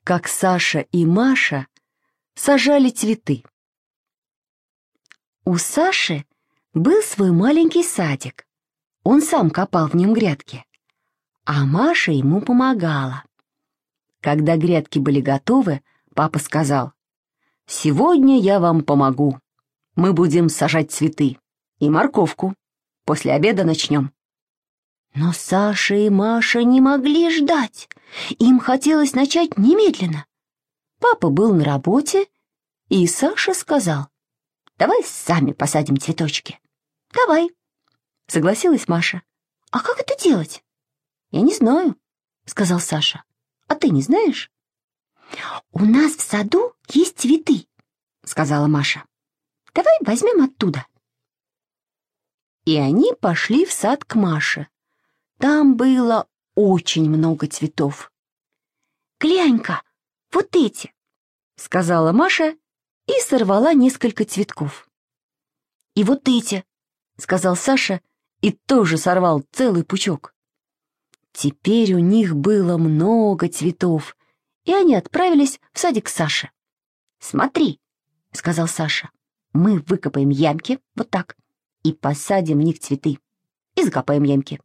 как Саша и Маша сажали цветы. У Саши был свой маленький садик. Он сам копал в нем грядки, а Маша ему помогала. Когда грядки были готовы, папа сказал: «Сегодня я вам помогу. Мы будем сажать цветы и морковку. После обеда начнем». Но Саша и Маша не могли ждать. Им хотелось начать немедленно. Папа был на работе, и Саша сказал: «Давай сами посадим цветочки». «Давай», — согласилась Маша. «А как это делать?» «Я не знаю», — сказал Саша. «А ты не знаешь?» «У нас в саду есть цветы», — сказала Маша. «Давай возьмем оттуда». И они пошли в сад к Маше. Там было очень много цветов. «Глянь-ка, вот эти», — сказала Маша и сорвала несколько цветков. «И вот эти», — сказал Саша и тоже сорвал целый пучок. Теперь у них было много цветов, и они отправились в садик Саши. «Смотри», — сказал Саша, — «мы выкопаем ямки вот так и посадим в них цветы, и закопаем ямки».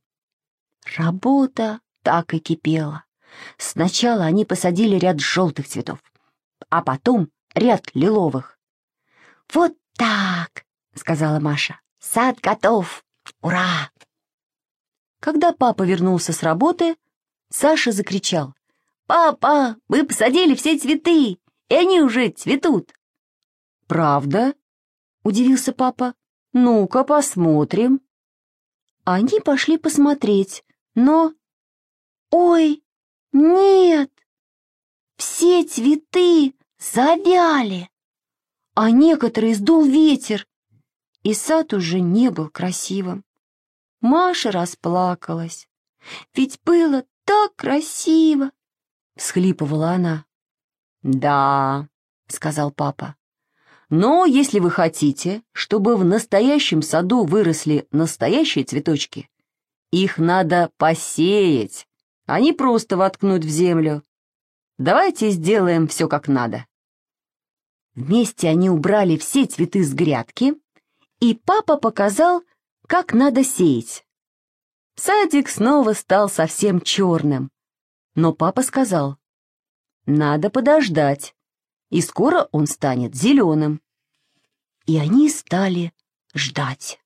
Работа так и кипела. Сначала они посадили ряд желтых цветов, а потом ряд лиловых. «Вот так», — сказала Маша, — «сад готов! Ура!» Когда папа вернулся с работы, Саша закричал: «Папа, мы посадили все цветы, и они уже цветут!» «Правда?» — удивился папа. «Ну-ка посмотрим». Они пошли посмотреть, но... Ой, нет! Все цветы завяли, а некоторые сдул ветер, и сад уже не был красивым. Маша расплакалась. «Ведь было так красиво!» — всхлипывала она. «Да», — сказал папа, — «но если вы хотите, чтобы в настоящем саду выросли настоящие цветочки, их надо посеять, а не просто воткнуть в землю. Давайте сделаем все как надо». Вместе они убрали все цветы с грядки, и папа показал, как надо сеять. Садик снова стал совсем черным, но папа сказал: «Надо подождать, и скоро он станет зеленым». И они стали ждать.